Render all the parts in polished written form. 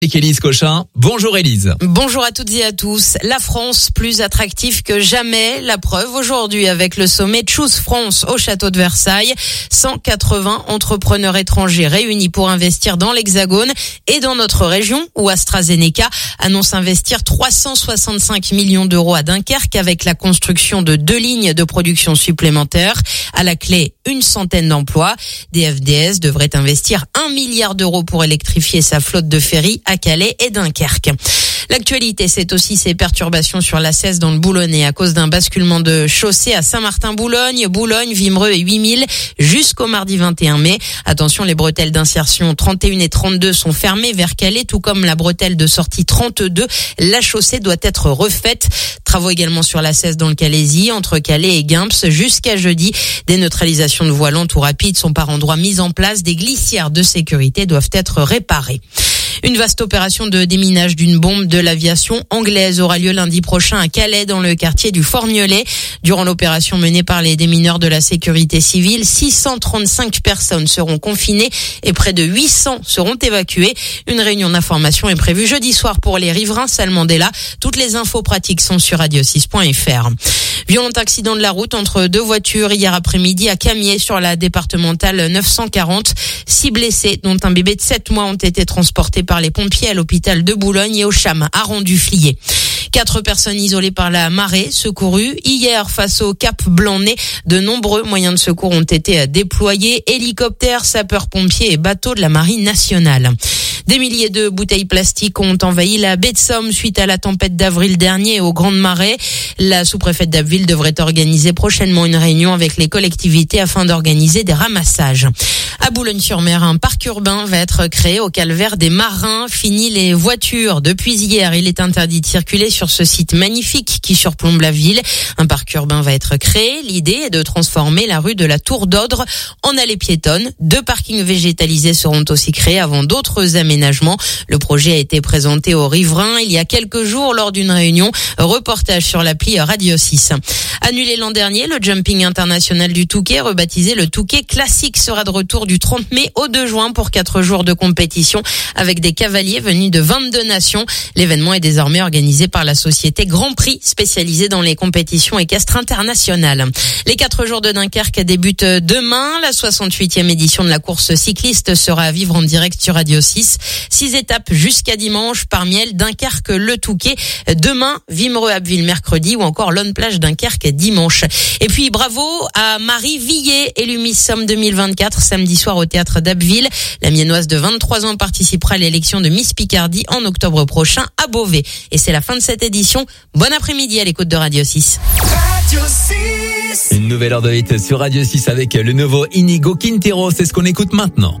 Avec Élise Cochin. Bonjour Élise. Bonjour à toutes et à tous. La France plus attractive que jamais. La preuve aujourd'hui avec le sommet Choose France au château de Versailles. 180 entrepreneurs étrangers réunis pour investir dans l'Hexagone et dans notre région où AstraZeneca annonce investir 365 millions d'euros à Dunkerque avec la construction de 2 lignes de production supplémentaires. À la clé, une centaine d'emplois. DFDS devrait investir 1 milliard d'euros pour électrifier sa flotte de ferries à Calais et Dunkerque. L'actualité, c'est aussi ces perturbations sur l'A16 dans le Boulonnais à cause d'un basculement de chaussée à Saint-Martin-Boulogne, Vimereux et 8000 jusqu'au mardi 21 mai. Attention, les bretelles d'insertion 31 et 32 sont fermées vers Calais, tout comme la bretelle de sortie 32. La chaussée doit être refaite. Travaux également sur l'A16 dans le Calaisis, entre Calais et Guimps jusqu'à jeudi. Des neutralisations de voies lentes ou rapides sont par endroits mises en place. Des glissières de sécurité doivent être réparées. Une vaste opération de déminage d'une bombe de l'aviation anglaise aura lieu lundi prochain à Calais, dans le quartier du Fort-Miolet. Durant l'opération menée par les démineurs de la sécurité civile, 635 personnes seront confinées et près de 800 seront évacuées. Une réunion d'information est prévue jeudi soir pour les riverains Salmandella. Toutes les infos pratiques sont sur radio6.fr. Violent accident de la route entre 2 voitures hier après-midi à Camiers sur la départementale 940. 6 blessés, dont un bébé de 7 mois, ont été transportés par les pompiers à l'hôpital de Boulogne et au CHAM à Rendu-Flier. 4 personnes isolées par la marée, secourues. Hier, face au Cap Blanc-Nez, de nombreux moyens de secours ont été déployés. Hélicoptères, sapeurs-pompiers et bateaux de la Marine nationale. Des milliers de bouteilles plastiques ont envahi la baie de Somme suite à la tempête d'avril dernier aux grandes marées. La sous-préfète d'Abbeville devrait organiser prochainement une réunion avec les collectivités afin d'organiser des ramassages. À Boulogne-sur-Mer, un parc urbain va être créé au calvaire des marins. Fini les voitures. Depuis hier, il est interdit de circuler sur ce site magnifique qui surplombe la ville. Un parc urbain va être créé. L'idée est de transformer la rue de la Tour d'Ordre en allée piétonne. 2 parkings végétalisés seront aussi créés avant d'autres aménagements. Le projet a été présenté aux riverains il y a quelques jours lors d'une réunion. Reportage sur l'appli Radio 6. Annulé l'an dernier, le jumping international du Touquet, rebaptisé le Touquet Classique, sera de retour du 30 mai au 2 juin pour 4 jours de compétition avec des cavaliers venus de 22 nations. L'événement est désormais organisé par la société Grand Prix, spécialisée dans les compétitions équestres internationales. Les 4 jours de Dunkerque débutent demain. La 68e édition de la course cycliste sera à vivre en direct sur Radio 6. 6 étapes jusqu'à dimanche, parmi elles Dunkerque, le Touquet demain, Vimereux, Abbeville mercredi ou encore Lonne Plage Dunkerque dimanche. Et puis bravo à Marie Villet, élue Miss Somme 2024 samedi soir au théâtre d'Abbeville. La Miennoise de 23 ans participera à l'élection de Miss Picardie en octobre prochain à Beauvais. Et c'est la fin de cette édition. Bon après-midi à l'écoute de Radio 6. Radio 6. Une nouvelle heure de hit sur Radio 6 avec le nouveau Inigo Quintero. C'est ce qu'on écoute maintenant.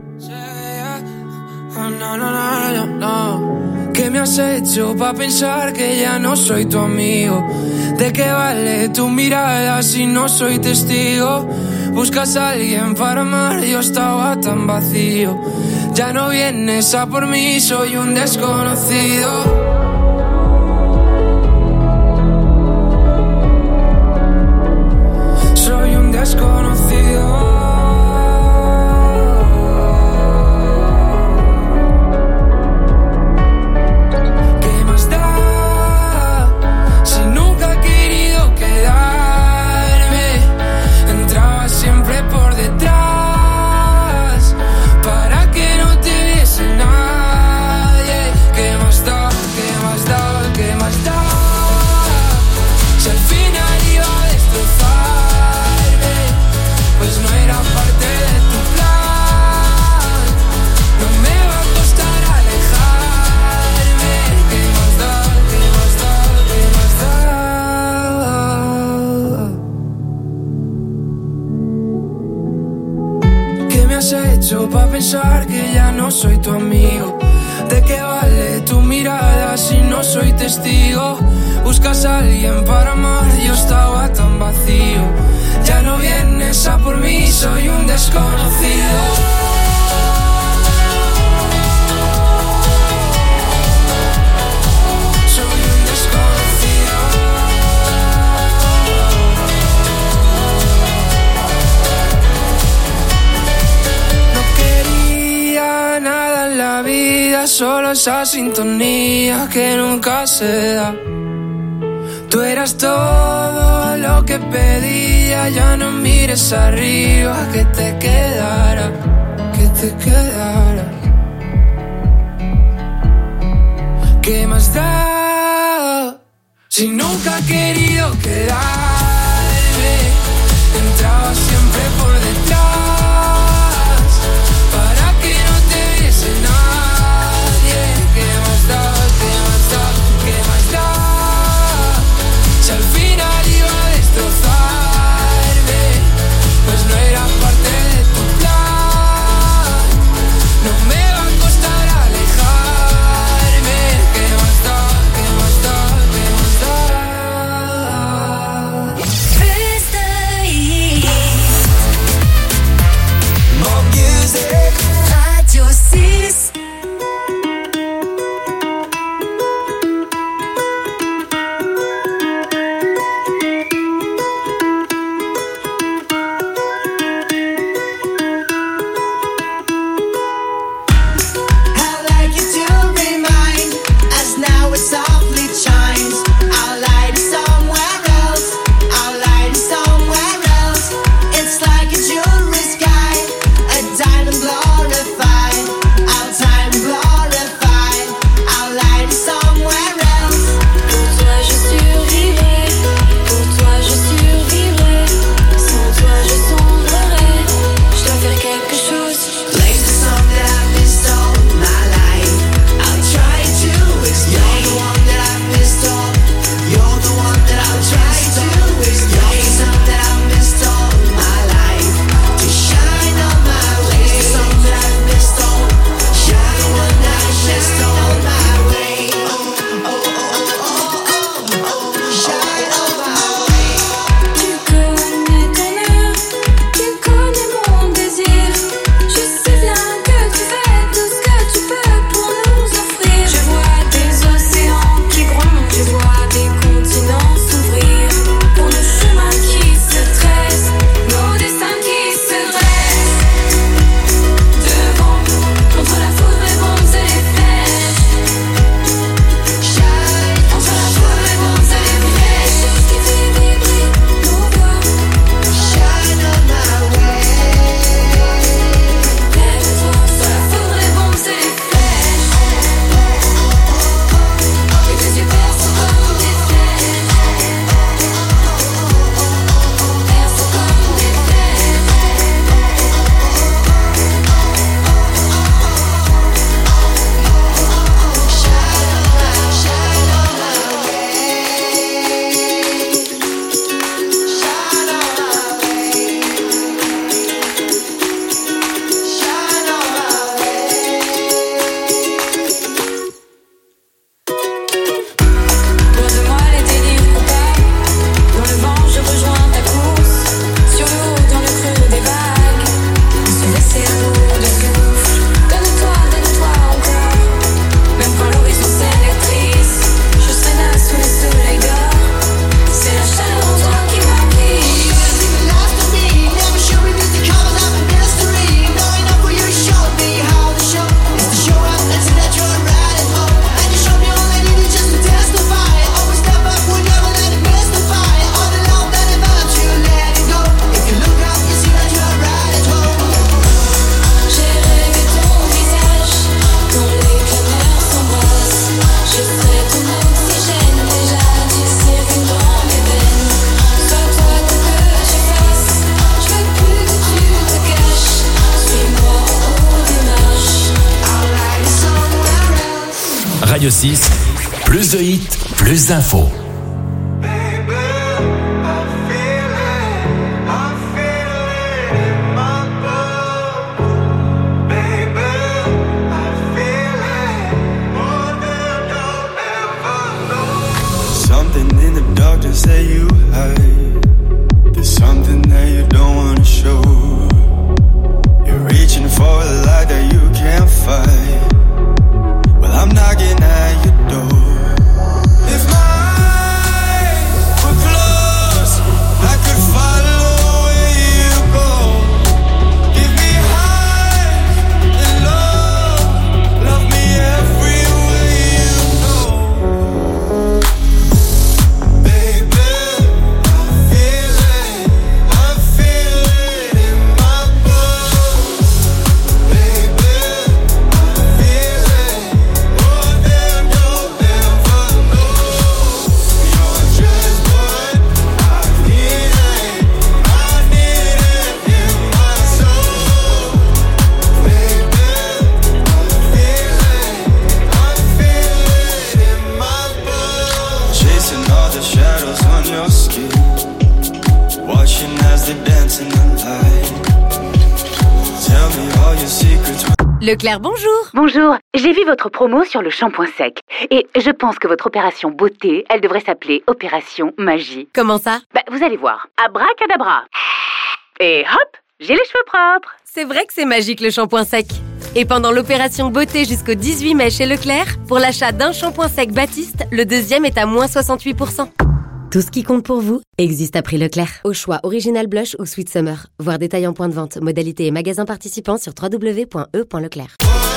¿Qué me has hecho pa' pensar que ya no soy tu amigo? ¿De qué vale tu mirada si no soy testigo? Buscas a alguien para amar, yo estaba tan vacío. Ya no vienes a por mí, soy un desconocido. Soy un desconocido. Pa' pensar que ya no soy tu amigo. ¿De qué vale tu mirada si no soy testigo? Buscas a alguien para amar, yo estaba tan vacío. Ya no vienes a por mí, soy un desconocido. Solo esa sintonía que nunca se da. Tú eras todo lo que pedía, ya no mires arriba, que te quedara, que te quedara. ¿Qué más da? Si nunca he querido quedarme, entraba siempre por detrás, para que no te viese nadie. ¿Qué más da? ¿Qué más da? ¿Qué más da? Si al final iba a destrozarme, pues no era parte de tu plan. No me va a costar alejarme. ¿Qué más da? ¿Qué más da? ¿Qué más da? More music. Radio 6. Radio 6, plus de hits, plus d'infos. Something in the dark to say you hide. There's something that you don't wanna show. You're reaching for the light that you can't fight. Well, I'm knocking at your door. If my eyes were closed, I could follow where you go. Give me high and low, love me everywhere. dancing the light. Tell me all your secrets. Leclerc, bonjour. Bonjour, j'ai vu votre promo sur le shampoing sec. Et je pense que votre opération beauté, elle devrait s'appeler Opération Magie. Comment ça? Vous allez voir. Abracadabra. Et hop, j'ai les cheveux propres. C'est vrai que c'est magique le shampoing sec. Et pendant l'opération beauté jusqu'au 18 mai chez Leclerc, pour l'achat d'un shampoing sec Baptiste, le deuxième est à moins 68%. Tout ce qui compte pour vous existe à prix Leclerc. Au choix Original Blush ou Sweet Summer. Voir détail en point de vente, modalité et magasins participants sur www.e.leclerc.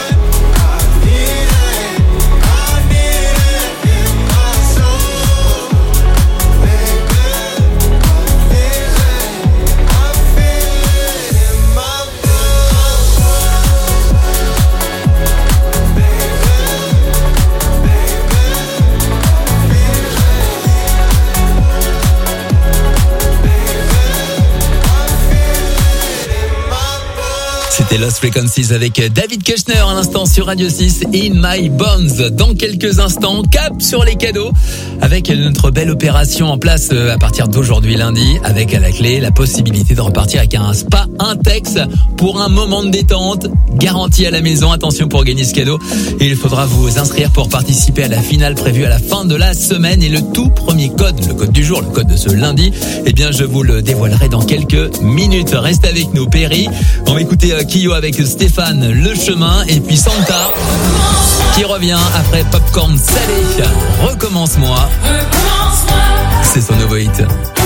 C'était Lost Frequencies avec David Kushner à l'instant sur Radio 6, In My Bones. Dans quelques instants, cap sur les cadeaux avec notre belle opération en place à partir d'aujourd'hui lundi, avec à la clé la possibilité de repartir avec un spa Intex pour un moment de détente garanti à la maison. Attention pour gagner ce cadeau, et il faudra vous inscrire pour participer à la finale prévue à la fin de la semaine. Et le tout premier code, le code du jour, le code de ce lundi, je vous le dévoilerai dans quelques minutes. Restez avec nous, Perry. On va écouter Kyo avec Stéphane, Le Chemin, et puis Santa qui revient après Popcorn Salé. Recommence-moi. C'est son nouveau hit.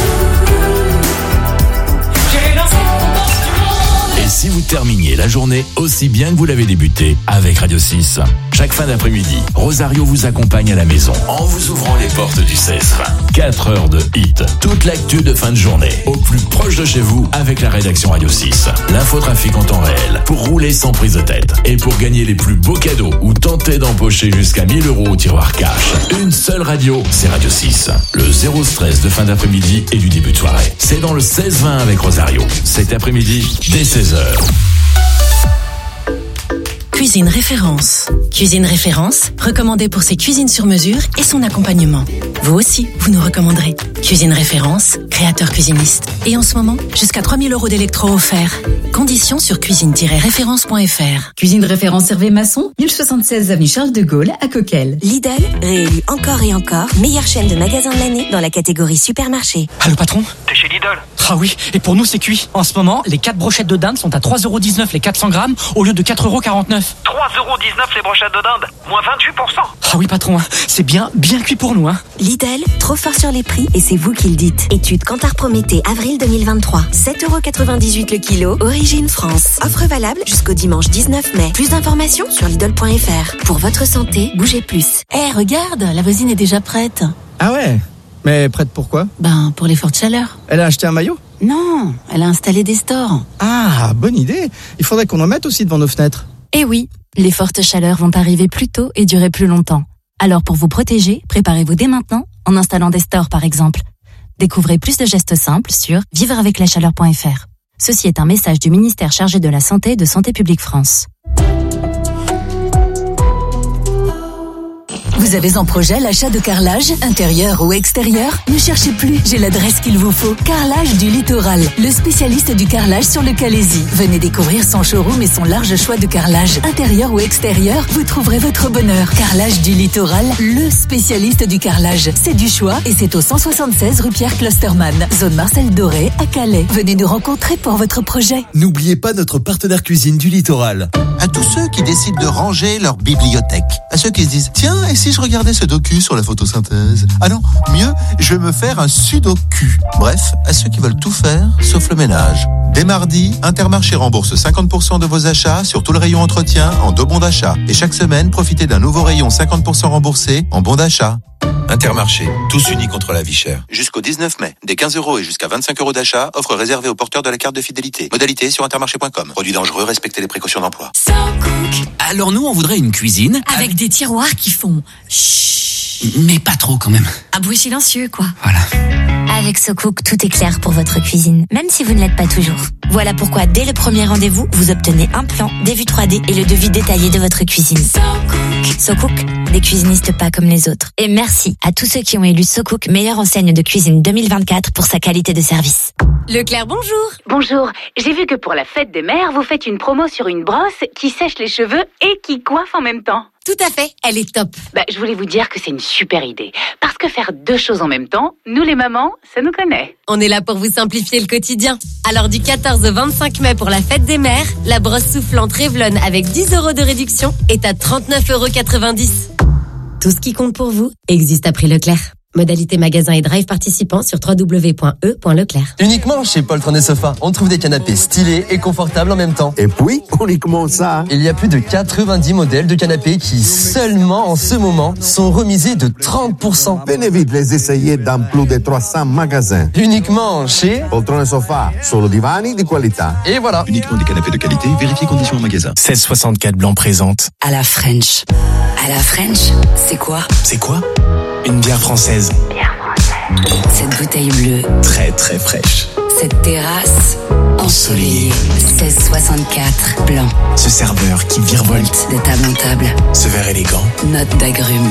Et si vous terminiez la journée aussi bien que vous l'avez débutée avec Radio 6? Chaque fin d'après-midi, Rosario vous accompagne à la maison en vous ouvrant les portes du 16-20. 4 heures de hit, toute l'actu de fin de journée, au plus proche de chez vous avec la rédaction Radio 6. L'infotrafic en temps réel, pour rouler sans prise de tête. Et pour gagner les plus beaux cadeaux ou tenter d'empocher jusqu'à 1 000 € au tiroir cash. Une seule radio, c'est Radio 6. Le zéro stress de fin d'après-midi et du début de soirée. C'est dans le 16-20 avec Rosario. Cet après-midi, dès 16h. Cuisine Référence. Cuisine Référence, recommandée pour ses cuisines sur mesure et son accompagnement. Vous aussi, vous nous recommanderez. Cuisine Référence, créateur cuisiniste. Et en ce moment, jusqu'à 3 000 € d'électro offerts. Conditions sur cuisine-référence.fr. Cuisine Référence Hervé Masson, 1076 avenue Charles de Gaulle à Coquelles. Lidl, réélu encore et encore, meilleure chaîne de magasins de l'année dans la catégorie supermarché. Allô patron? T'es chez Lidl? Ah oui, et pour nous c'est cuit. En ce moment, les 4 brochettes de dinde sont à 3,19 € les 400 grammes au lieu de 4,49 €. 3,19 € les brochettes de dinde, moins 28%. Ah oui patron, c'est bien cuit pour nous. Lidl, trop fort sur les prix et c'est vous qui le dites. Étude Kantar Prométhée, avril 2023. 7,98 € le kilo, origine France. Offre valable jusqu'au dimanche 19 mai. Plus d'informations sur Lidl.fr. Pour votre santé, bougez plus. Regarde, la voisine est déjà prête. Ah ouais? Mais prête pour quoi? Pour les fortes chaleurs. Elle a acheté un maillot? Non, elle a installé des stores. Ah, bonne idée. Il faudrait qu'on en mette aussi devant nos fenêtres. Eh oui, les fortes chaleurs vont arriver plus tôt et durer plus longtemps. Alors pour vous protéger, préparez-vous dès maintenant en installant des stores par exemple. Découvrez plus de gestes simples sur vivreaveclachaleur.fr. Ceci est un message du ministère chargé de la Santé et de Santé publique France. Vous avez en projet l'achat de carrelage, intérieur ou extérieur? Ne cherchez plus, j'ai l'adresse qu'il vous faut. Carrelage du Littoral, le spécialiste du carrelage sur le Calaisis. Venez découvrir son showroom et son large choix de carrelage. Intérieur ou extérieur, vous trouverez votre bonheur. Carrelage du Littoral, le spécialiste du carrelage. C'est du choix et c'est au 176 rue Pierre Klosterman, zone Marcel Doré à Calais. Venez nous rencontrer pour votre projet. N'oubliez pas notre partenaire cuisine du Littoral. À tous ceux qui décident de ranger leur bibliothèque. À ceux qui se disent, tiens, et si je regardais ce docu sur la photosynthèse? Ah non, mieux, je vais me faire un sudoku. Bref, à ceux qui veulent tout faire, sauf le ménage. Dès mardi, Intermarché rembourse 50% de vos achats sur tout le rayon entretien en 2 bons d'achat. Et chaque semaine, profitez d'un nouveau rayon 50% remboursé en bons d'achat. Intermarché, tous unis contre la vie chère. Jusqu'au 19 mai, des 15 € et jusqu'à 25 € d'achat, offre réservée aux porteurs de la carte de fidélité. Modalité sur intermarché.com. Produit dangereux, respectez les précautions d'emploi. Alors nous, on voudrait une cuisine avec des tiroirs qui font chut, mais pas trop quand même. Un bruit silencieux, quoi. Voilà. Avec SoCook, tout est clair pour votre cuisine, même si vous ne l'êtes pas toujours. Voilà pourquoi, dès le premier rendez-vous, vous obtenez un plan, des vues 3D et le devis détaillé de votre cuisine. SoCook, des cuisinistes pas comme les autres. Et merci à tous ceux qui ont élu SoCook meilleure enseigne de cuisine 2024 pour sa qualité de service. Leclerc, bonjour. Bonjour, j'ai vu que pour la fête des mères, vous faites une promo sur une brosse qui sèche les cheveux et qui coiffe en même temps. Tout à fait, elle est top. Je voulais vous dire que c'est une super idée. Parce que faire deux choses en même temps, nous les mamans, ça nous connaît. On est là pour vous simplifier le quotidien. Alors du 14 au 25 mai pour la fête des mères, la brosse soufflante Revlon avec 10 € de réduction est à 39,90 €. Tout ce qui compte pour vous existe à prix Leclerc. Modalité magasin et drive participants sur www.e.leclerc. Uniquement chez Poltron et Sofa, on trouve des canapés stylés et confortables en même temps. Et puis, uniquement ça. Il y a plus de 90 modèles de canapés qui, seulement en ce moment, sont remisés de 30%. Venez vite les essayer dans plus de 300 magasins. Uniquement chez Poltron et Sofa, solo divani di qualità. Et voilà. Uniquement des canapés de qualité, vérifiez conditions en magasin. 1664 Blanc présente. À la French. À la French, c'est quoi? C'est quoi? Une bière française. Cette bouteille bleue. Très très fraîche. Cette terrasse ensoleillée. 1664 Blanc. Ce serveur qui virevolte de table en table. Ce verre élégant. Note d'agrumes.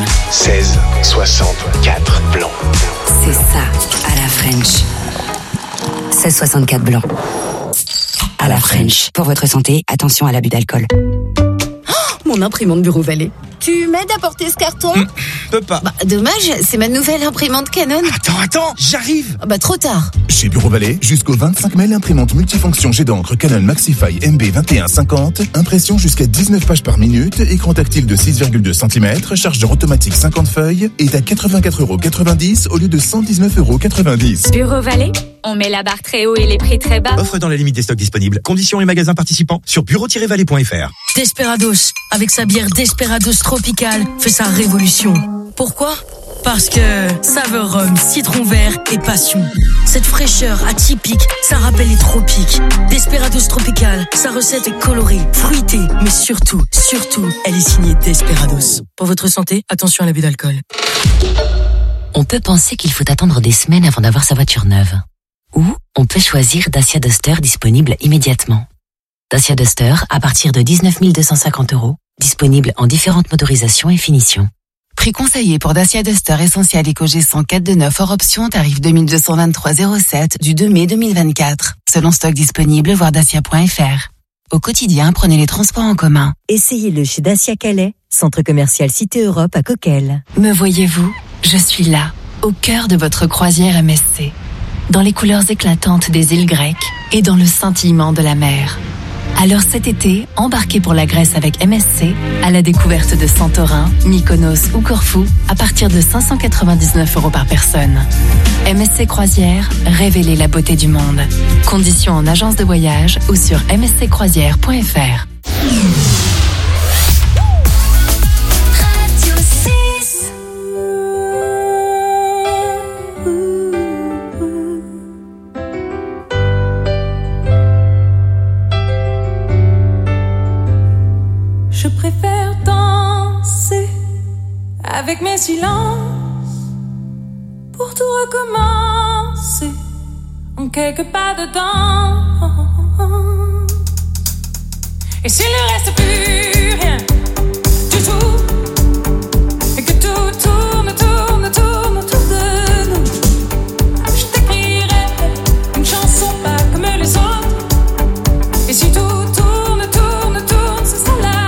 1664 Blanc. C'est ça, à la French. 1664 Blanc. À la French. Pour votre santé, attention à l'abus d'alcool. Mon imprimante Bureau Vallée. Tu m'aides à porter ce carton? Peux pas. Dommage, c'est ma nouvelle imprimante Canon. Attends, j'arrive. Trop tard. Chez Bureau Vallée, jusqu'au 25 mai, l'imprimante multifonction jet d'encre Canon Maxify MB2150, impression jusqu'à 19 pages par minute, écran tactile de 6,2 cm, chargeur automatique 50 feuilles, est à 84,90 € au lieu de 119,90 €. Bureau Vallée, on met la barre très haut et les prix très bas. Offre dans la limite des stocks disponibles. Conditions et magasins participants sur bureau-vallée.fr. Desperados, avec sa bière Desperados Tropical, fait sa révolution. Pourquoi ? Parce que saveur rhum, citron vert et passion. Cette fraîcheur atypique, ça rappelle les tropiques. Desperados Tropical, sa recette est colorée, fruitée, mais surtout, elle est signée Desperados. Pour votre santé, attention à l'abus d'alcool. On peut penser qu'il faut attendre des semaines avant d'avoir sa voiture neuve. Ou on peut choisir Dacia Duster disponible immédiatement. Dacia Duster à partir de 19 250 €, disponible en différentes motorisations et finitions. Prix conseillé pour Dacia Duster Essentiel EcoG 104 de 9 hors option, tarif 2223,07 du 2 mai 2024. Selon stock disponible, voir dacia.fr. Au quotidien, prenez les transports en commun. Essayez-le chez Dacia Calais, centre commercial Cité Europe à Coquelles. Me voyez-vous? Je suis là, au cœur de votre croisière MSC. Dans les couleurs éclatantes des îles grecques et dans le scintillement de la mer. Alors cet été, embarquez pour la Grèce avec MSC à la découverte de Santorin, Mykonos ou Corfou à partir de 599 € par personne. MSC Croisière, révélez la beauté du monde. Conditions en agence de voyage ou sur msccroisière.fr. Je préfère danser avec mes silences pour tout recommencer en quelques pas dedans. Et s'il ne reste plus rien du tout, et que tout tourne autour de nous, je t'écrirai une chanson pas comme les autres. Et si tout tourne, ce sera là.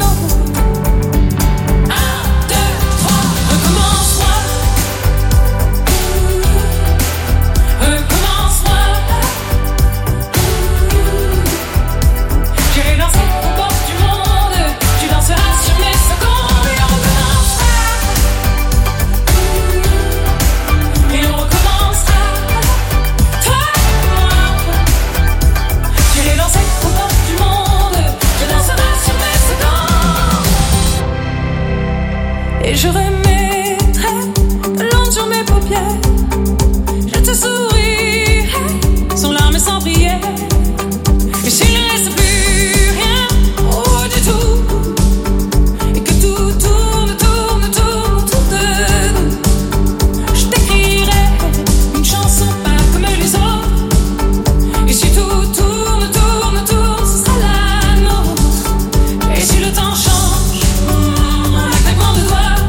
Et je remettrai de l'encre sur mes paupières. Je te sourirai sans larmes et sans prière. Et s'il ne reste plus rien, oh du tout, et que tout tourne autour de nous, je t'écrirai une chanson pas comme les autres. Et si tout tourne, ce sera la nôtre. Et si le temps change, un claquement de doigts,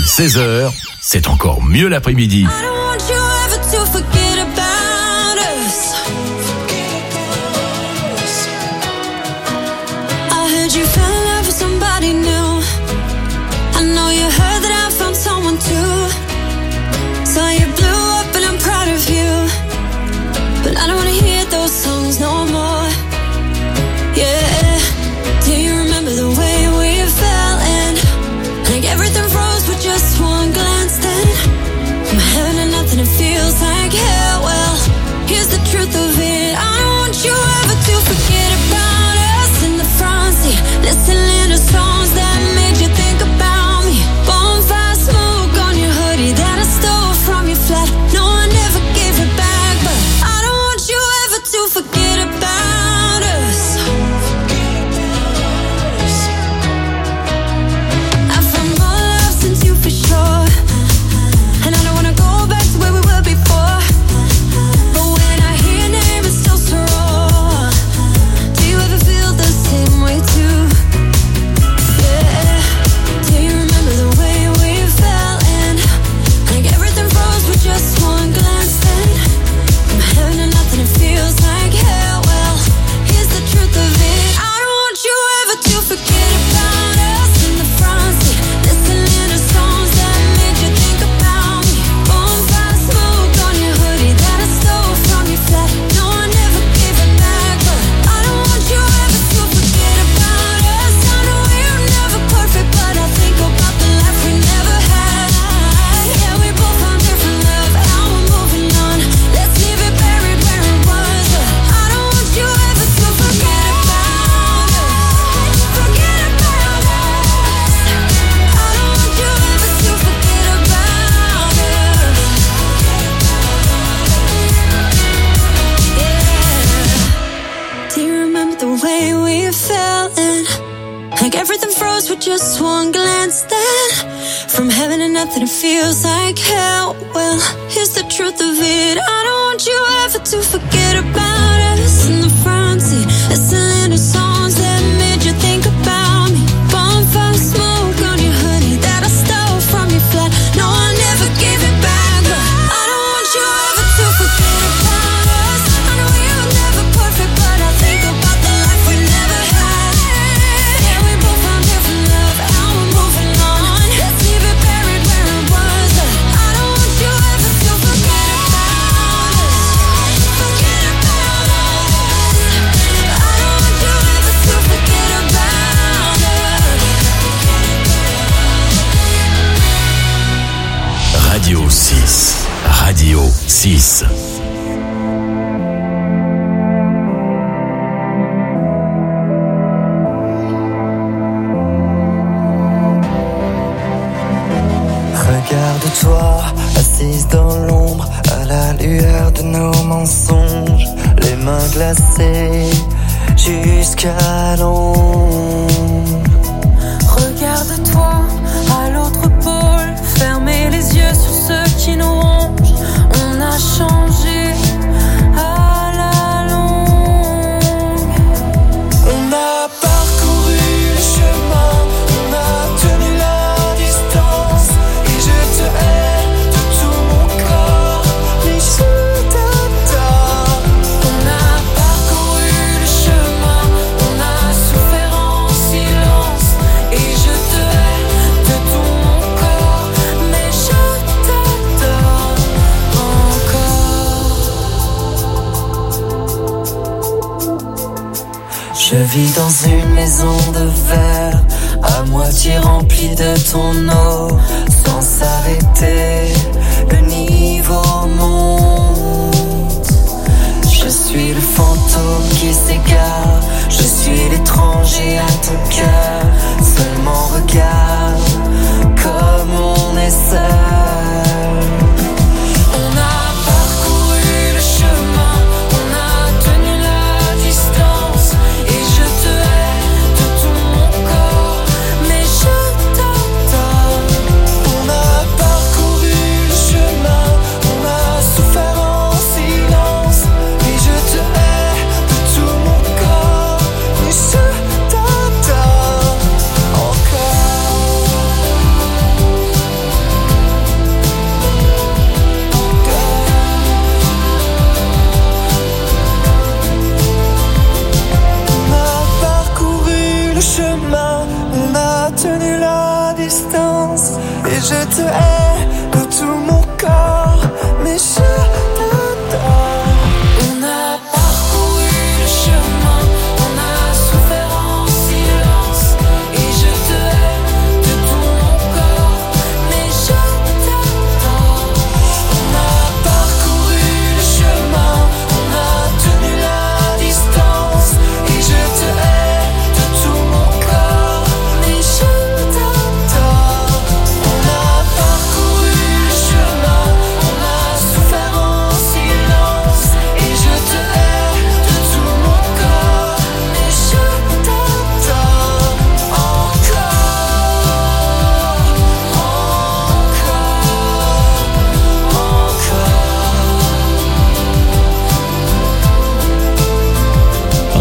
16h, c'est encore mieux l'après-midi. Just one glance then from heaven and nothing, it feels like hell. Well, here's the truth of it. I don't want you ever to forget about us in the front seat, listening to songs that made you think about me. Bonfire smoke on your hoodie that I stole from your flat. No, I never gave it back, but I don't want you ever to forget about us. I know you're never perfect, but I think about the life we never had. Yeah, we both found different love, now we're moving on. Let's leave it buried where it was. I don't want you ever to forget about us. Forget about us. I don't want you ever to forget about us. Radio 6. Radio 6. Regarde-toi, assise dans l'ombre, à la lueur de nos mensonges, les mains glacées jusqu'à l'ombre. Regarde-toi, à l'autre pôle, fermez les yeux sur ceux qui nous rongent. On a changé à la longue. On a parcouru le chemin, on a tenu la distance, et je te hais de tout mon corps, mais je t'adore. On a parcouru le chemin, on a souffert en silence, et je te hais de tout mon corps, mais je t'adore encore. Je vis dans une maison de verre, à moitié remplie de ton eau, sans s'arrêter, le niveau monte. Je suis le fantôme qui s'égare, je suis l'étranger à ton cœur. Seulement regarde comme on est seul. On a parcouru le chemin, on a tenu la distance, et je te hais de tout mon corps, mais je t'adore. On a parcouru le chemin, on a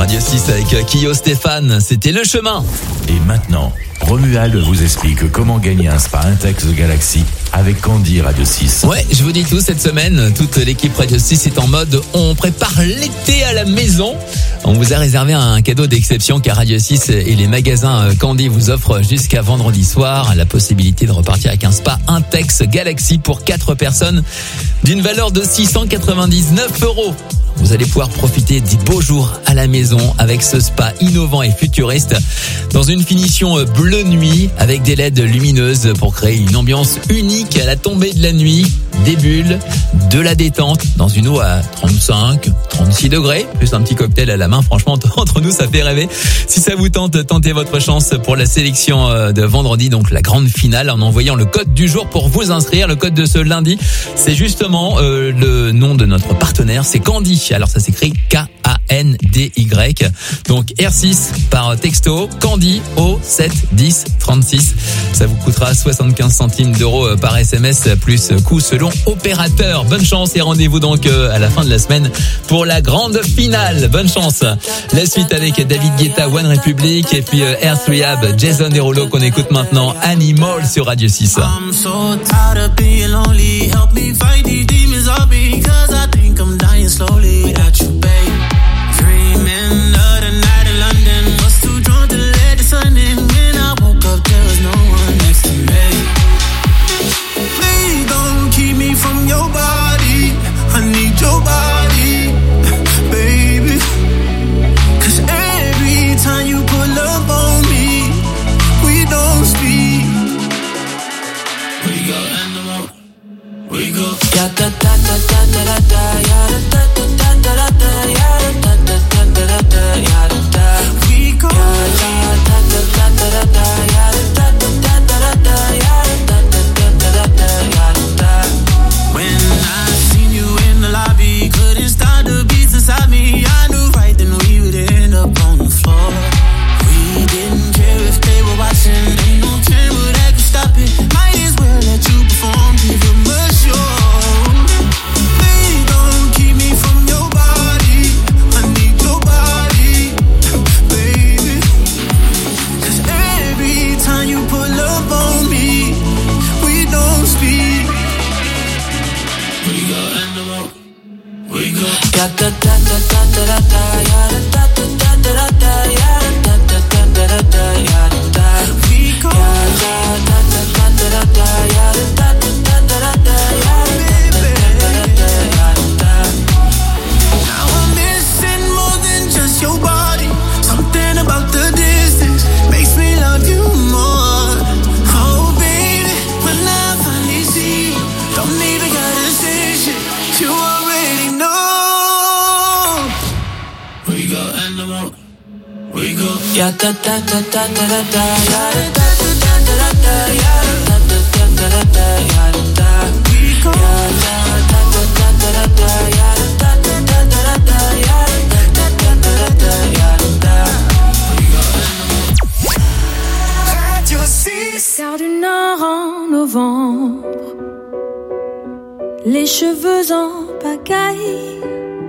Radio 6 avec Kyo Stéphane, c'était Le Chemin. Et maintenant, Romuald vous explique comment gagner un spa Intex Galaxy avec Candy Radio 6. Ouais, je vous dis tout cette semaine, toute l'équipe Radio 6 est en mode on prépare l'été à la maison. On vous a réservé un cadeau d'exception car Radio 6 et les magasins Candy vous offrent jusqu'à vendredi soir la possibilité de repartir avec un spa Intex Galaxy pour 4 personnes d'une valeur de 699 €. Vous allez pouvoir profiter des beaux jours à la maison avec ce spa innovant et futuriste dans une finition bleu nuit avec des LED lumineuses pour créer une ambiance unique à la tombée de la nuit, des bulles, de la détente dans une eau à 35, 36 degrés, plus un petit cocktail à la main. Franchement, entre nous, ça fait rêver. Si ça vous tente, tentez votre chance pour la sélection de vendredi, donc la grande finale, en envoyant le code du jour pour vous inscrire. Le code de ce lundi, c'est justement le nom de notre partenaire, c'est Candy. Alors ça s'écrit Kandy. Donc R6 par texto, Candy au 7 10 36. Ça vous coûtera 75 centimes d'euros par SMS plus coût selon opérateur. Bonne chance et rendez-vous donc à la fin de la semaine pour la grande finale. Bonne chance. La suite avec David Guetta, One Republic et puis Earth Rehab, Jason Derulo qu'on écoute maintenant, Animal sur Radio 6. I'm so tired of being lonely. Help me fight these demons up because I think I'm dying slowly without you, babe. Dreaming of the night in London. Was too drunk to let the sun in. When I woke up, there was no one next to me. Please don't keep me from your body. I need your body, baby. 'Cause every time you pull up on me, we don't speak. We go animal. We go. Ya da da da da da da ya da da da da da da ya da da da da da ya da. We go. Ya da da da da da da ya da da da da da ya da da da da ya da. When I seen you in the lobby, couldn't stop the beats inside me. I knew right then we would end up on the floor. We didn't care if they were watching. Ain't no camera that could stop it. Might as well let you perform, give them a show. Please don't keep me from your body. I need your body, baby. 'Cause every time you pull up on me, we don't speak. We go animal. We go. Ya da da da da da da ya da da da da da ya da da da da da ya da. We go. Ya da da da da da ya da da da da da ya da da. Now I'm missing more than just your body. Something about the distance makes me love you more. Oh baby, when I finally see you, don't even gotta say shit. You already know. We go animal. We go. Ya da da da da da da da ya da da da da da ya da da da da ya da. We go. Ya da da da da da ya da da da da ya da da da ya da. Radio 6. Gare du Nord en novembre, les cheveux en pagaille,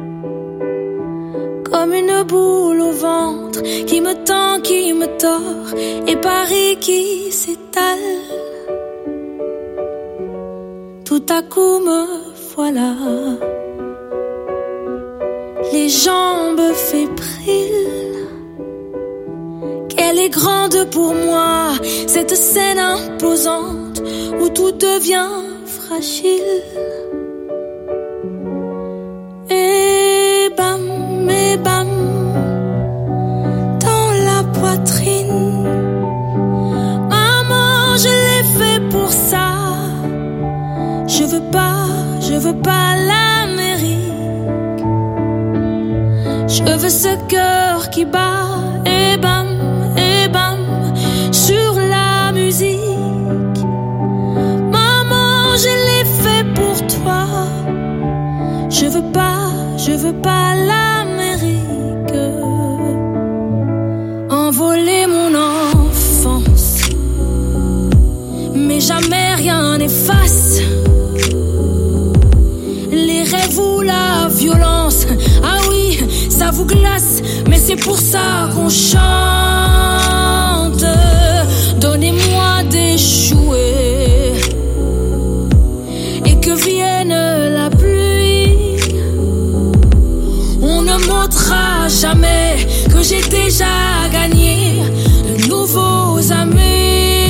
comme une boule au ventre qui me tend, qui me tord, et Paris qui s'étale. Tout à coup me voilà, les jambes fébriles. Qu'elle est grande pour moi, cette scène imposante où tout devient fragile. Et bam, dans la poitrine. Maman, je l'ai fait pour ça. Je veux pas l'Amérique. Je veux ce cœur qui bat. Et bam, sur la musique. Maman, je l'ai fait pour toi. Je veux pas l'Amérique. Envoler mon enfance, mais jamais rien n'efface les rêves ou la violence. Ah oui, ça ça vous glace, mais c'est pour ça qu'on chante. Donnez-moi d'échouer et que vienne la pluie. On ne montrera jamais que j'ai déjà gagné de nouveaux amis.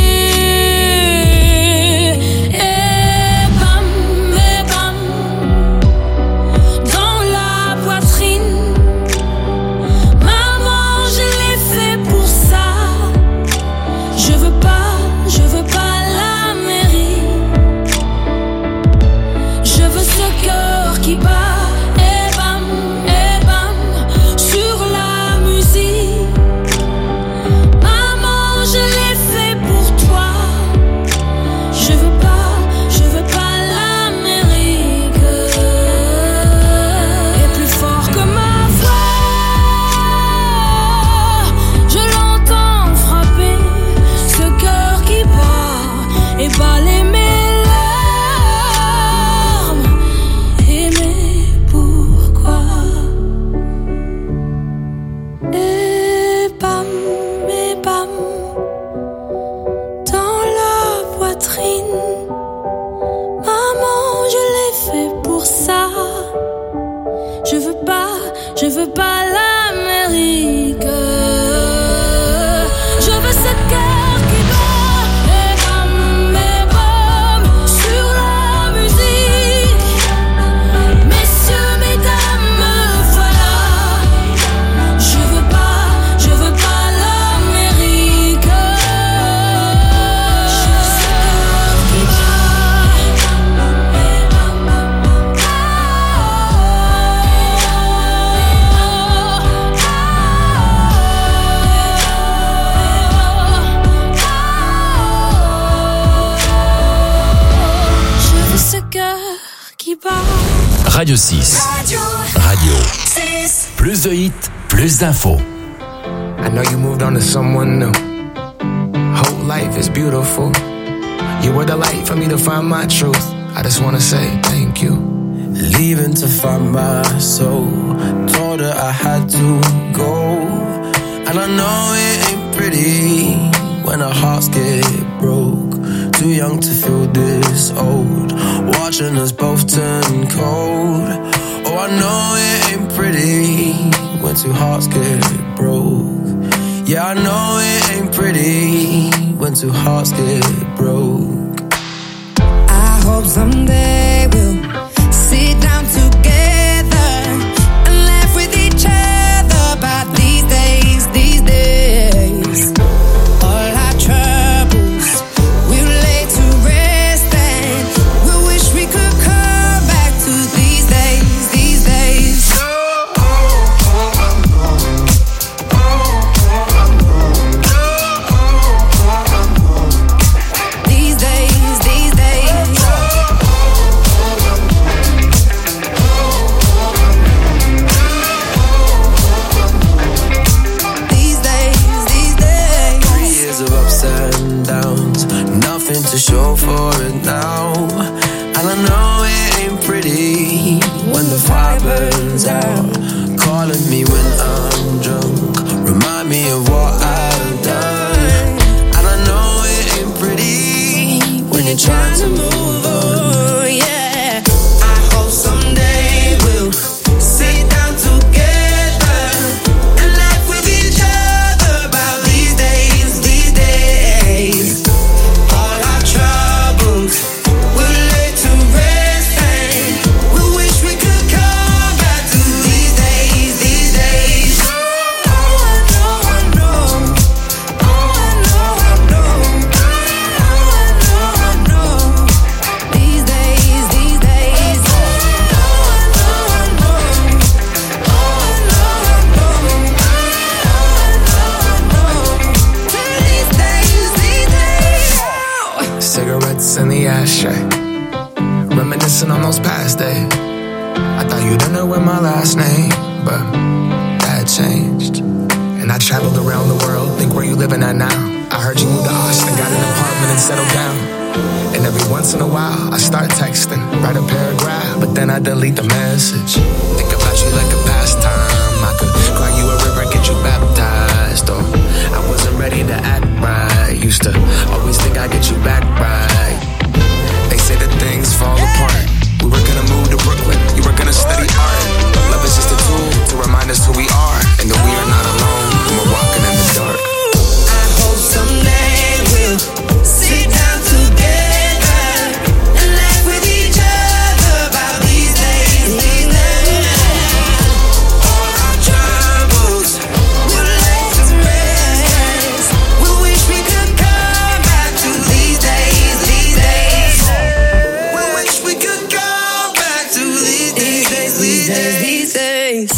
Radio 6. Radio. Plus de hits, plus d'infos. I know you moved on to someone new. Whole life is beautiful. You were the light for me to find my truth. I just wanna say thank you. Leaving to find my soul. Told her I had to go. And I know it ain't pretty when our hearts get broke. Too young to feel this old. Watching us both turn cold. Oh, I know it ain't pretty when two hearts get broke. Yeah, I know it ain't pretty when two hearts get broke. I hope someday we'll sit down together and laugh with each other about these days, these days. All our troubles we'll lay to rest and we'll wish we could come back to these days, these days. These days, these days. These days, these days. 3 years of ups and downs, nothing to show for it now. And I know it ain't pretty when the fire burns out. Calling me when I'm drunk, remind me of what I've done. And I know it ain't pretty when you're trying to move on. Yeah, I hope someday we'll sit down together and laugh with each other about these days, these days. All our troubles we'll lay to rest and we'll wish we could come back to these days, these days. Oh, I know, I know. Oh, I know, I know. Oh, I know, I know. These days, these days. Oh, I know, I know. Oh, I know, I know. Oh, I know, I know. These days, these days. Cigarettes in the ashtray, reminiscing on those past days. I thought you didn't know my last name, but that changed. And I traveled around the world, think where you living at now. I heard you moved to Austin, got an apartment and settled down. And every once in a while, I start texting, write a paragraph, but then I delete the message. Think about you like a pastime. I could these days.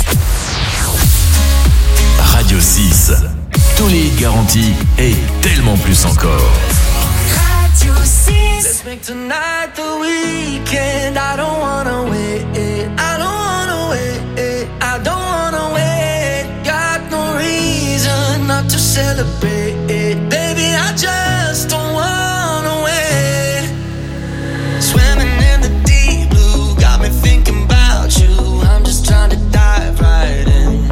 Radio 6. Tous les hits garantis et tellement plus encore. Radio 6. Let's make tonight the weekend. I don't wanna wait. I don't wanna wait. I don't wanna wait. Got no reason not to celebrate. Baby, I just don't wanna wait. Swimming in the deep blue, got me thinking about you. I'm just trying to dive right in.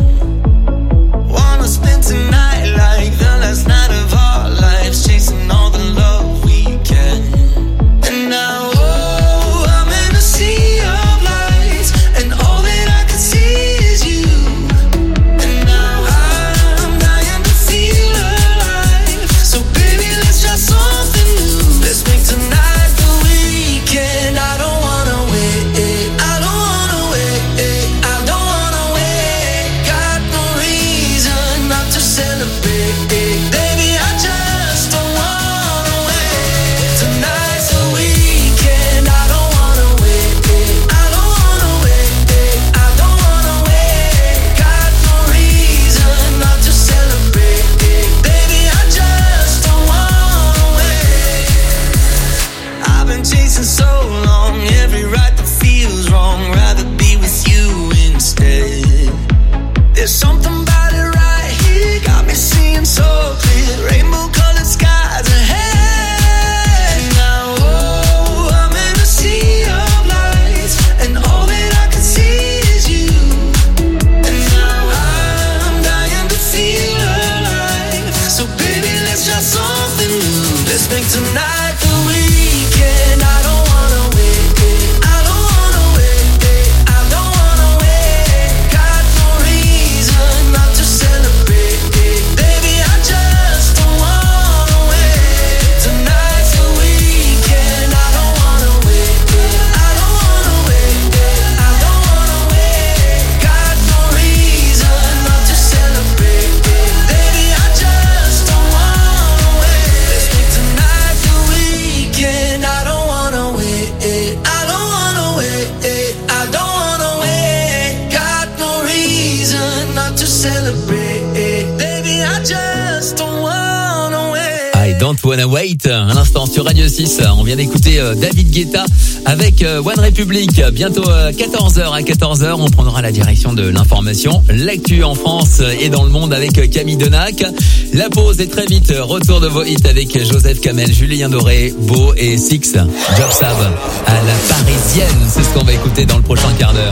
Wanna spend tonight like the last night of our lives, chasing all the love we can. And now, oh, I'm in a sea of lights, and all that I can see is you. And now I'm dying to feel alive. So baby, let's try something new. Let's make tonight the weekend. I don't wanna wait. I don't wanna wait. I don't wanna wait. Got no reason not to celebrate. Baby, I just don't wanna wait. Tonight's the weekend. I don't wanna wait. I don't wanna wait. I don't wanna wait. Got no reason not to celebrate. Baby, I just don't wanna wait. I've been chasing so long, every right that feels wrong. Rather be with you instead. There's something about it right here, got me seeing so clear. Rainbow colored skies ahead. Now, oh, I'm in a sea of lights, and all that I can see is you. And now I'm dying to feel alive. So baby, let's try something new. Let's make tonight the weekend. I don't wanna wait. I don't wanna wait. I don't wanna wait. Got no reason not to celebrate. Baby, I just don't wanna wait. Tonight's the weekend. I don't wanna wait. I don't wanna wait. I don't wanna wait. Got no reason not to celebrate. Baby, I just don't wanna wait. Let's make tonight the weekend. I don't wanna wait. I don't wanna wait. I don't wanna wait. Got no reason not to celebrate. Baby, I just don't wanna wait. I don't wanna wait. Un instant sur Radio 6. On vient d'écouter David Guetta avec One Republic. Bientôt 14h. À 14h, on prendra la direction de l'information. L'actu en France et dans le monde avec Camille Denac. La pause est très vite. Retour de vos hits avec Joseph Kamel, Julien Doré, Beau et Six. Job Sab à la parisienne. C'est ce qu'on va écouter dans le prochain quart d'heure.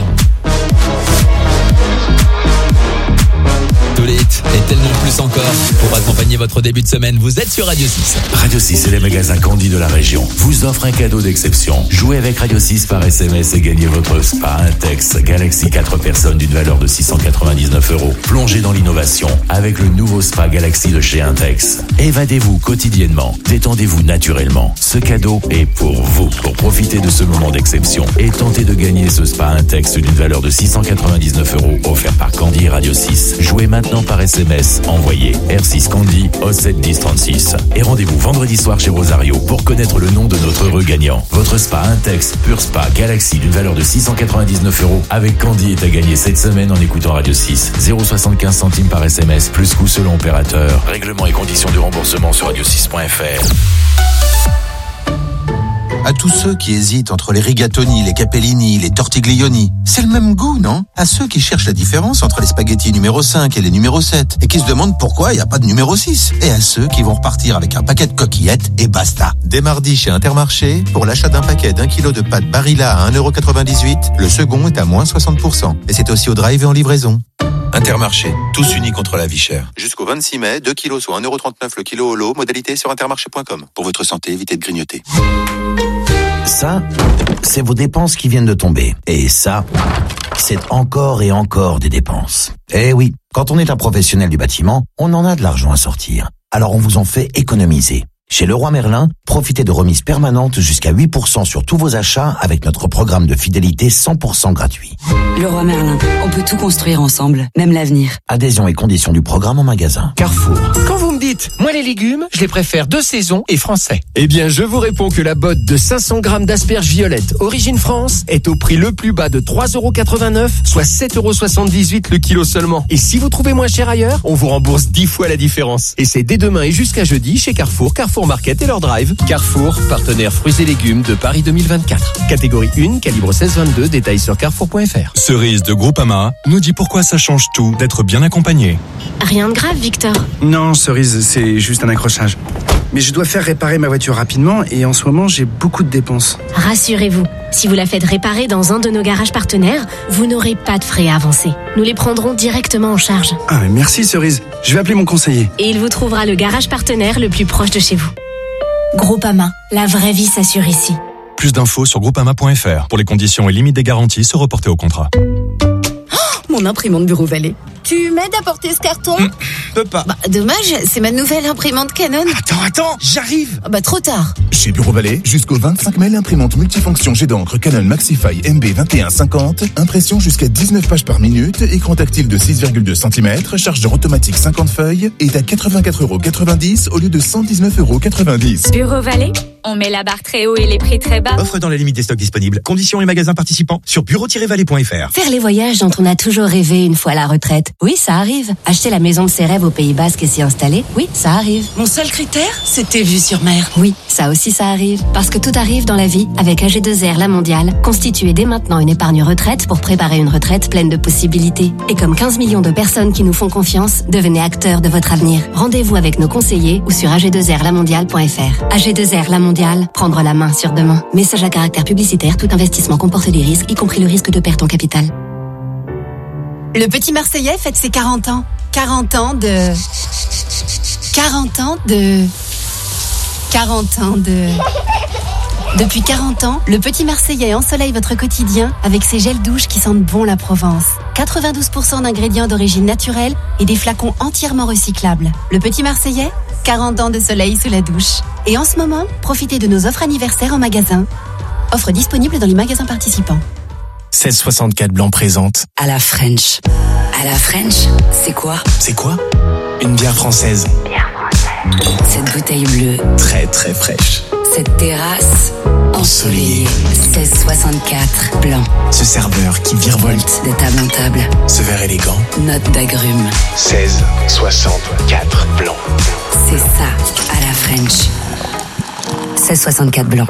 Tous les hits et tellement plus encore pour accompagner votre début de semaine. Vous êtes sur Radio 6. Radio 6 et les magasins Candy de la région vous offrent un cadeau d'exception. Jouez avec Radio 6 par SMS et gagnez votre Spa Intex Galaxy 4 personnes d'une valeur de 699 €. Plongez dans l'innovation avec le nouveau Spa Galaxy de chez Intex. Évadez-vous quotidiennement, détendez-vous naturellement. Ce cadeau est pour vous. Pour profiter de ce moment d'exception et tenter de gagner ce Spa Intex d'une valeur de 699 € offert par Candy et Radio 6. Jouez maintenant par SMS. Envoyez R6 Candy au 7 10 36. Et rendez-vous vendredi soir chez Rosario pour connaître le nom de notre heureux gagnant. Votre Spa Intex Pure Spa Galaxy d'une valeur de 699 € avec Candy est à gagner cette semaine en écoutant Radio 6. 0,75 centimes par SMS plus coût selon opérateur. Règlement et conditions de remboursement sur radio6.fr. À tous ceux qui hésitent entre les rigatoni, les capellini, les tortiglioni, c'est le même goût, non? À ceux qui cherchent la différence entre les spaghettis numéro 5 et les numéro 7 et qui se demandent pourquoi il n'y a pas de numéro 6. Et à ceux qui vont repartir avec un paquet de coquillettes et basta. Dès mardi chez Intermarché, pour l'achat d'un paquet d'1 kg de pâtes Barilla à 1,98 €, le second est à moins 60%. Et c'est aussi au drive et en livraison. Intermarché, tous unis contre la vie chère. Jusqu'au 26 mai, 2 kilos soit 1,39 € le kilo au lot, modalité sur intermarché.com. Pour votre santé, évitez de grignoter. Ça, c'est vos dépenses qui viennent de tomber. Et ça, c'est encore et encore des dépenses. Eh oui, quand on est un professionnel du bâtiment, on en a de l'argent à sortir. Alors on vous en fait économiser. Chez Leroy Merlin, profitez de remises permanentes jusqu'à 8% sur tous vos achats avec notre programme de fidélité 100% gratuit. Leroy Merlin, on peut tout construire ensemble, même l'avenir. Adhésion et conditions du programme en magasin. Carrefour. Quand vous me dites, moi les légumes, je les préfère de saison et français. Eh bien, je vous réponds que la botte de 500 grammes d'asperges violettes Origine France est au prix le plus bas de 3,89 €, soit 7,78 € le kilo seulement. Et si vous trouvez moins cher ailleurs, on vous rembourse 10 fois la différence. Et c'est dès demain et jusqu'à jeudi chez Carrefour, Carrefour Market et leur drive. Carrefour, partenaire fruits et légumes de Paris 2024. Catégorie 1, calibre 16-22, détails sur carrefour.fr. Cerise de Groupama nous dit pourquoi ça change tout d'être bien accompagné. Rien de grave, Victor. Non, Cerise, c'est juste un accrochage. Mais je dois faire réparer ma voiture rapidement et en ce moment, j'ai beaucoup de dépenses. Rassurez-vous, si vous la faites réparer dans un de nos garages partenaires, vous n'aurez pas de frais à avancer. Nous les prendrons directement en charge. Ah, mais merci Cerise. Je vais appeler mon conseiller. Et il vous trouvera le garage partenaire le plus proche de chez vous. Groupama, la vraie vie s'assure ici. Plus d'infos sur groupama.fr. Pour les conditions et limites des garanties, se reporter au contrat. Mon imprimante Bureau Vallée. Tu m'aides à porter ce carton? Peux pas. Dommage, c'est ma nouvelle imprimante Canon. Attends, j'arrive. Trop tard. Chez Bureau Vallée, jusqu'au 25 mai, l'imprimante multifonction jet d'encre Canon Maxify MB2150, impression jusqu'à 19 pages par minute, écran tactile de 6,2 cm, chargeur automatique 50 feuilles, est à 84,90 € au lieu de 119,90 €. Bureau Vallée, on met la barre très haut et les prix très bas. Offre dans la limite des stocks disponibles. Conditions et magasins participants sur bureau-vallée.fr. Faire les voyages dont on a toujours rêvé une fois la retraite. Oui, ça arrive. Acheter la maison de ses rêves au Pays Basque et s'y installer. Oui, ça arrive. Mon seul critère, c'était vue sur mer. Oui, ça aussi ça arrive. Parce que tout arrive dans la vie avec AG2R La Mondiale. Constituez dès maintenant une épargne retraite pour préparer une retraite pleine de possibilités. Et comme 15 millions de personnes qui nous font confiance, devenez acteurs de votre avenir. Rendez-vous avec nos conseillers ou sur ag2rlamondiale.fr. AG2R La Mondiale, prendre la main sur demain. Message à caractère publicitaire, tout investissement comporte des risques, y compris le risque de perte en capital. Le petit Marseillais fête ses 40 ans. 40 ans de... Depuis 40 ans, le petit Marseillais ensoleille votre quotidien avec ses gels douches qui sentent bon la Provence. 92% d'ingrédients d'origine naturelle et des flacons entièrement recyclables. Le petit Marseillais, 40 ans de soleil sous la douche. Et en ce moment, profitez de nos offres anniversaires en magasin. Offres disponibles dans les magasins participants. 1664 Blanc présente. À la French. À la French, c'est quoi? C'est quoi? Une bière française. Cette bouteille bleue. Très très fraîche. Cette terrasse ensoleillée. 1664 Blanc. Ce serveur qui virevolte de table en table. Ce verre élégant. Note d'agrumes. 1664 Blanc. C'est ça, à la French. 1664 Blanc.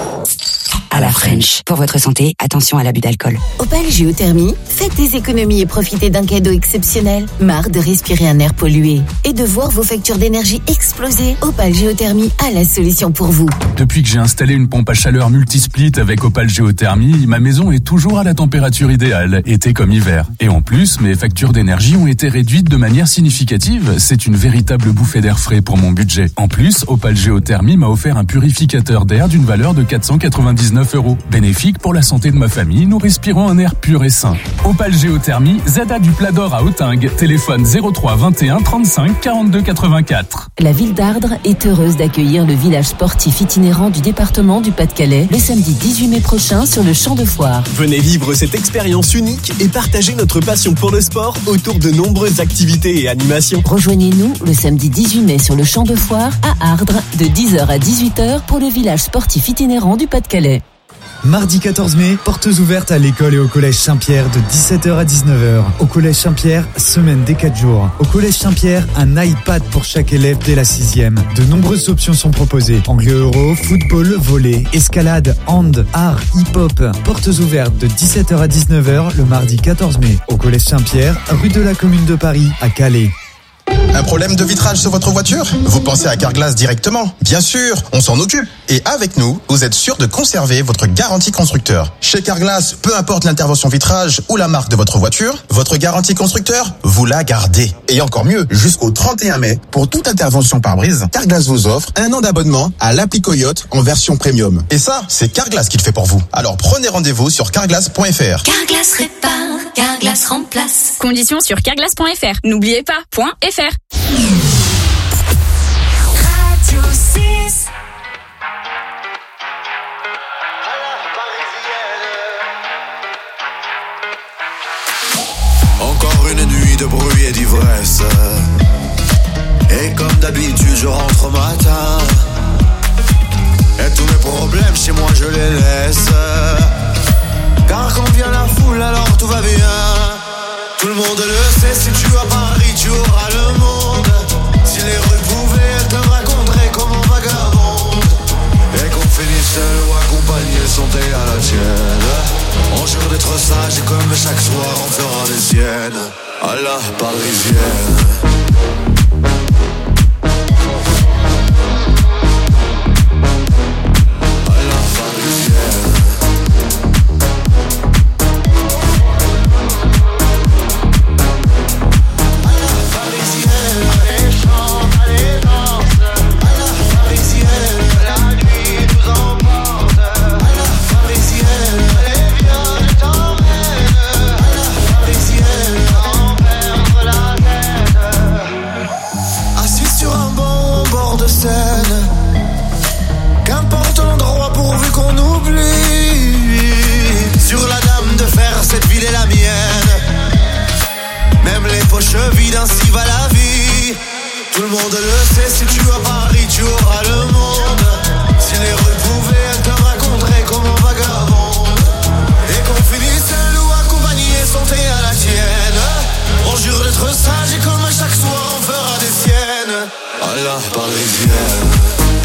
À la French. Pour votre santé, attention à l'abus d'alcool. Opal Géothermie, faites des économies et profitez d'un cadeau exceptionnel. Marre de respirer un air pollué et de voir vos factures d'énergie exploser. Opal Géothermie a la solution pour vous. Depuis que j'ai installé une pompe à chaleur multisplit avec Opal Géothermie, ma maison est toujours à la température idéale, été comme hiver. Et en plus, mes factures d'énergie ont été réduites de manière significative. C'est une véritable bouffée d'air frais pour mon budget. En plus, Opal Géothermie m'a offert un purificateur d'air d'une valeur de 499 €. Bénéfique pour la santé de ma famille, nous respirons un air pur et sain. Opal Géothermie, ZADA du Plat d'Or à Autingue, téléphone 03 21 35 42 84. La ville d'Ardres est heureuse d'accueillir le village sportif itinérant du département du Pas-de-Calais le samedi 18 mai prochain sur le champ de foire. Venez vivre cette expérience unique et partager notre passion pour le sport autour de nombreuses activités et animations. Rejoignez-nous le samedi 18 mai sur le champ de foire à Ardres de 10h à 18h pour le village sportif itinérant du Pas-de-Calais. Mardi 14 mai, portes ouvertes à l'école et au collège Saint-Pierre de 17h à 19h. Au collège Saint-Pierre, semaine des 4 jours. Au collège Saint-Pierre, un iPad pour chaque élève dès la 6e. De nombreuses options sont proposées. Anglais euro, football, volley, escalade, hand, art, hip-hop. Portes ouvertes de 17h à 19h le mardi 14 mai. Au collège Saint-Pierre, rue de la Commune de Paris, à Calais. Un problème de vitrage sur votre voiture? Vous pensez à Carglass directement? Bien sûr, on s'en occupe. Et avec nous, vous êtes sûr de conserver votre garantie constructeur. Chez Carglass, peu importe l'intervention vitrage ou la marque de votre voiture, votre garantie constructeur, vous la gardez. Et encore mieux, jusqu'au 31 mai, pour toute intervention pare-brise, Carglass vous offre 1 an d'abonnement à l'appli Coyote en version premium. Et ça, c'est Carglass qui le fait pour vous. Alors prenez rendez-vous sur carglass.fr. Carglass répare, Carglass remplace. Conditions sur carglass.fr. N'oubliez pas, .fr. Radio 6. Encore une nuit de bruit et d'ivresse. Et comme d'habitude je rentre au matin. Et tous mes problèmes chez moi je les laisse. Car quand vient la foule alors tout va bien. Tout le monde le sait, si tu as Paris tu auras le monde. Si les rues pouvaient, elles te raconteraient comment vagabonde. Et qu'on finisse seul ou accompagné, santé à la tienne. On jure d'être sage et comme chaque soir on fera des siennes. À la parisienne. Qu'importe l'endroit pourvu qu'on oublie. Sur la dame de fer, cette ville est la mienne. Même les poches vides, ainsi va la vie. Tout le monde le sait, si tu as Paris, tu auras le monde. Si les rues pouvaient, elles te raconteraient comment vagabonde. Et qu'on finisse seul ou accompagné, santé à la tienne. On jure d'être sage et comme chaque soir on fera des siennes. À la parisienne.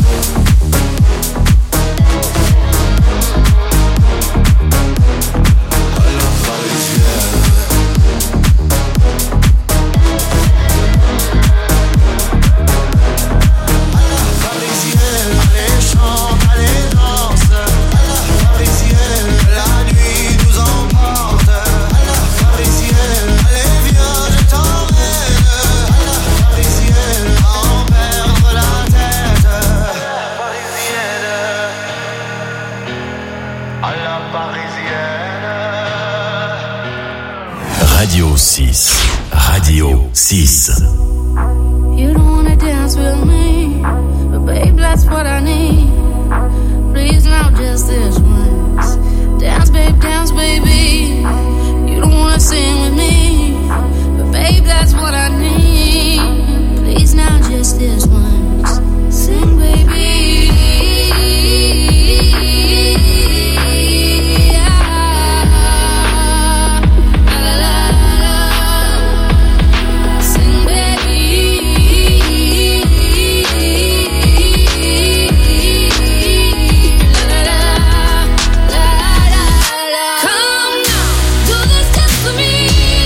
Radio 6. Radio 6. You don't wanna dance with me, but babe, that's what I need. Please now, just this once. Dance, baby. You don't wanna sing with me, but babe, that's what I need. Please now, just this once. Sing, baby. Come now, do this just for me.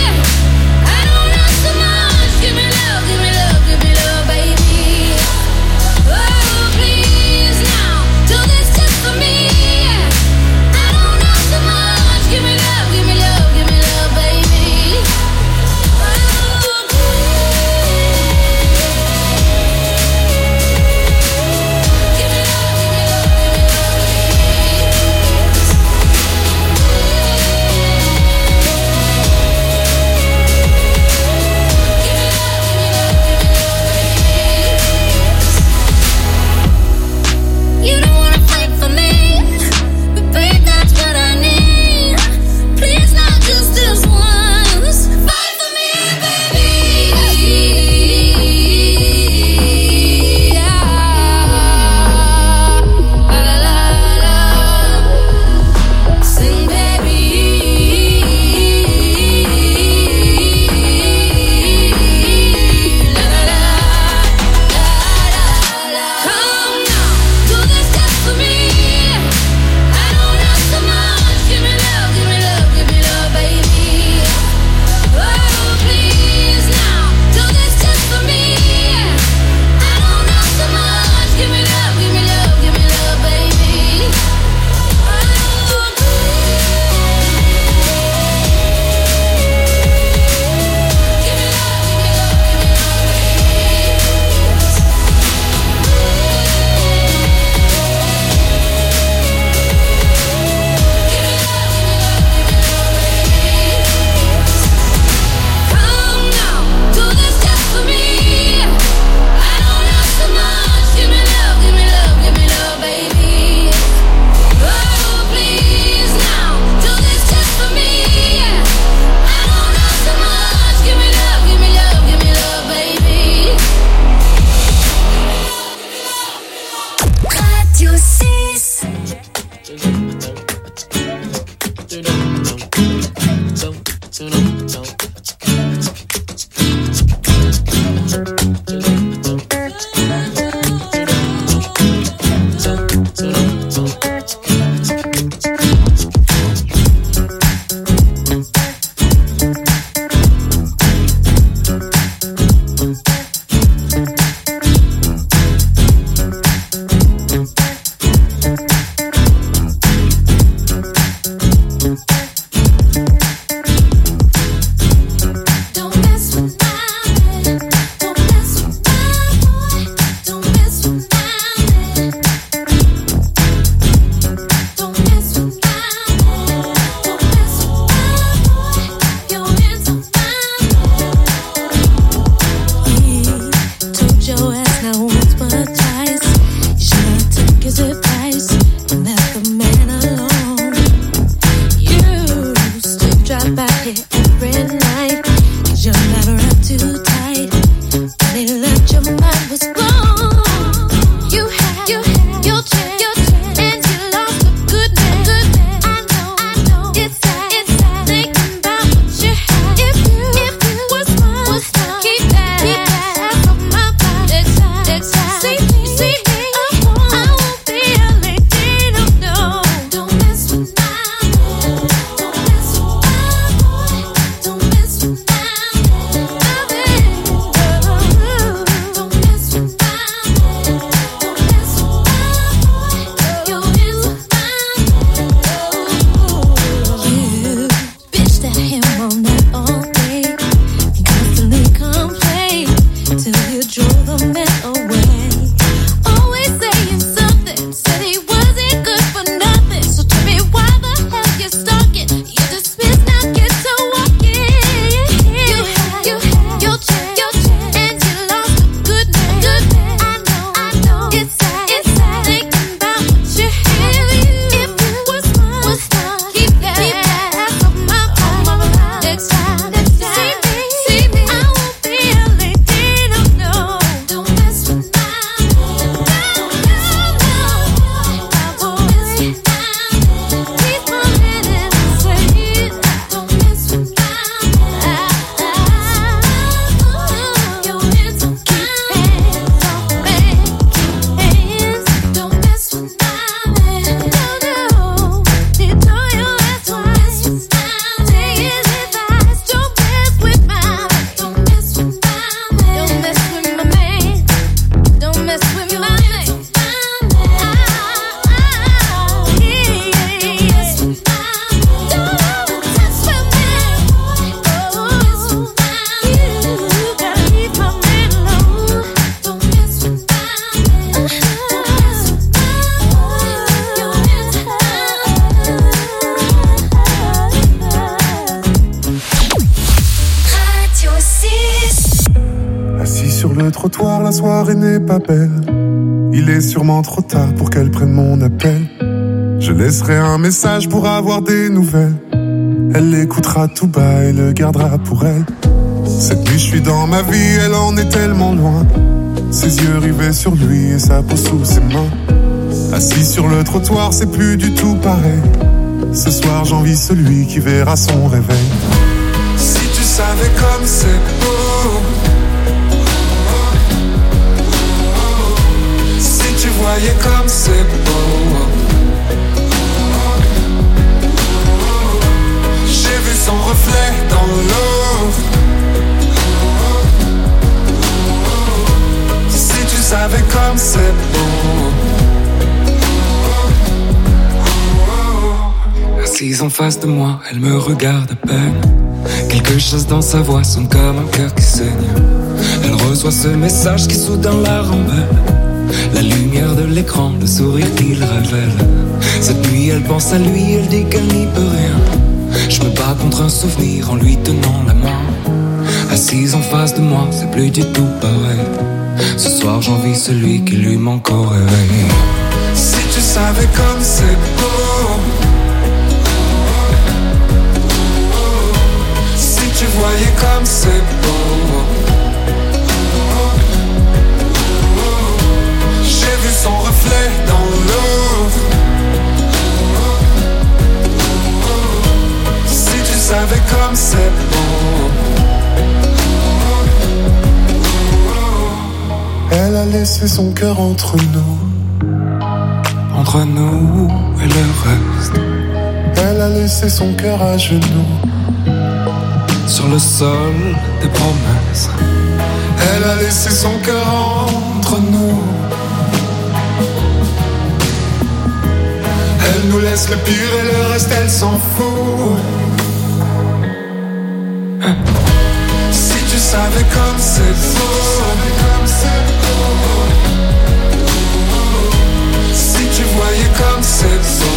trottoir, la soirée n'est pas belle. Il est sûrement trop tard pour qu'elle prenne mon appel. Je laisserai un message pour avoir des nouvelles. Elle l'écoutera tout bas et le gardera pour elle. Cette nuit je suis dans ma vie, elle en est tellement loin. Ses yeux rivés sur lui et sa peau sous ses mains. Assis sur le trottoir, c'est plus du tout pareil. Ce soir j'envie celui qui verra son réveil. Si tu savais comme c'est beau, si tu voyais comme c'est beau, j'ai vu son reflet dans l'eau. Si tu savais comme c'est beau. Assise en face de moi, elle me regarde à peine. Quelque chose dans sa voix sonne comme un cœur qui saigne. Elle reçoit ce message qui soudain la rembelle. La lumière de l'écran, le sourire qu'il révèle. Cette nuit elle pense à lui, elle dit qu'elle n'y peut rien. Je me bats contre un souvenir en lui tenant la main. Assise en face de moi, c'est plus du tout pareil. Ce soir j'envie celui qui lui manque au réveil. Si tu savais comme c'est beau, si tu voyais comme c'est beau, j'ai vu son reflet dans l'eau. Si tu savais comme c'est beau. laissé son cœur entre nous et le reste. Elle a laissé son cœur à genoux sur le sol des promesses. Elle a laissé son cœur entre nous. Elle nous laisse le pire et le reste elle s'en fout. Si tu savais comme c'est beau, si tu voyais comme c'est beau,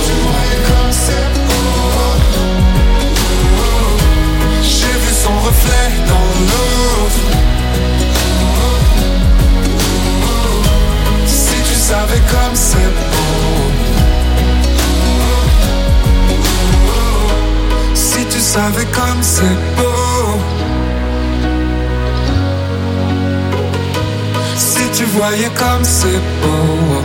j'ai vu son reflet dans l'eau. Si tu savais comme c'est beau, si tu savais comme c'est beau, si tu voyais comme c'est beau.